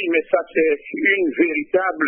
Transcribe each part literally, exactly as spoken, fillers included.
Oui, mais ça c'est une véritable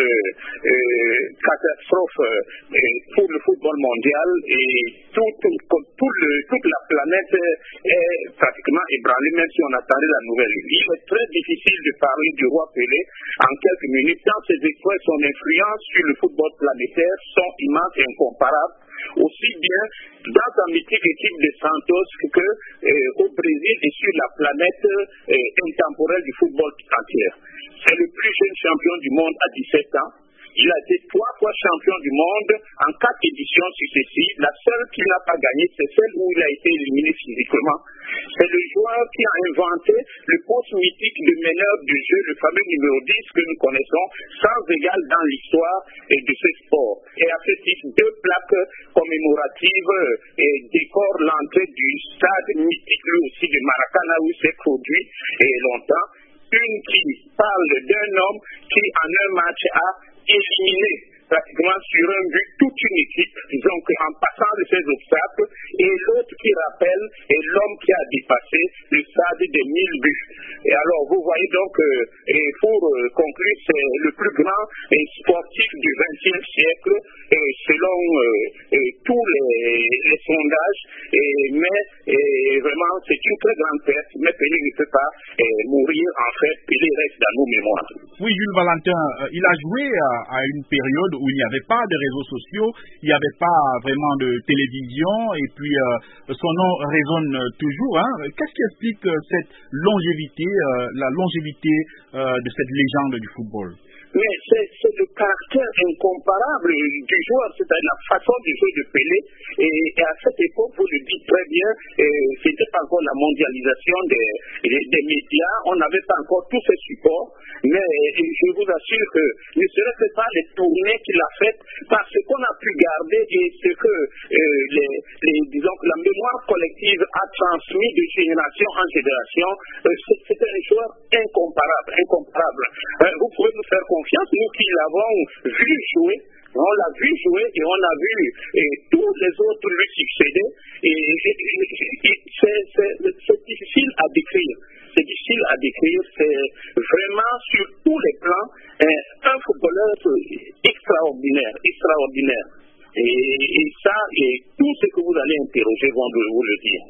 euh, catastrophe euh, pour le football mondial et tout, tout, tout le, toute la planète est pratiquement ébranlée, même si on attendait la nouvelle. Il est très difficile de parler du roi Pelé en quelques minutes, tant ses exploits, son influence sur le football planétaire sont immenses et incomparables, aussi bien dans sa mythique équipe de Santos que euh, au Brésil et sur la planète euh, intemporelle du football entier. C'est le plus jeune champion du monde à dix-sept ans. Il a été trois fois champion du monde en quatre éditions successives. La seule qu'il n'a pas gagnée, c'est celle où il a été éliminé physiquement. C'est le joueur qui a inventé le poste mythique de meneur du jeu, le fameux numéro dix que nous connaissons, sans égal dans l'histoire de ce sport. Et à ce titre, deux plaques commémoratives et décorent l'entrée du stade mythique, lui aussi, de Maracana, où il s'est produit et longtemps. Une qui parle d'un homme qui, en un match, a éliminé pratiquement sur un but toute une équipe, disons qu'en passant de ces obstacles, et l'autre qui rappelle est l'homme qui a dépassé le stade des mille buts. Et alors vous voyez donc, euh, et pour euh, conclure, c'est le plus grand euh, sportif du vingtième siècle, euh, selon euh, euh, tous les, les sondages, et, mais et vraiment c'est une très grande perte, mais Pelé ne peut pas euh, mourir, en fait, Pelé reste dans nos mémoires. Oui, Jules Valentin, euh, il a joué à, à une période où il n'y avait pas de réseaux sociaux, il n'y avait pas vraiment de télévision, et puis euh, son nom résonne toujours. Hein. Qu'est-ce qui explique euh, cette longévité, euh, la longévité euh, de cette légende du football? Mais c'est, c'est le caractère incomparable du joueur, c'est-à-dire la façon de jouer de Pelé. Et, et à cette époque, vous le dites très bien, euh, c'était pas encore la mondialisation des, des, des médias, on n'avait pas encore tous ces supports, mais je vous assure que ne serait-ce pas les tournées qu'il a faites, parce qu'on a pu garder et ce que euh, les, les, disons que la mémoire collective a transmis de génération en génération, euh, c'était un joueur incomparable, incomparable. Euh, vous pouvez nous faire confiance, nous qui l'avons vu jouer, on l'a vu jouer et on a vu et tous les autres lui succéder. Et, et, et, et c'est, c'est, c'est difficile à décrire. C'est difficile à décrire. C'est vraiment sur tous les plans un footballeur extraordinaire, extraordinaire. Et, et ça, et tout ce que vous allez interroger vont vous le dire.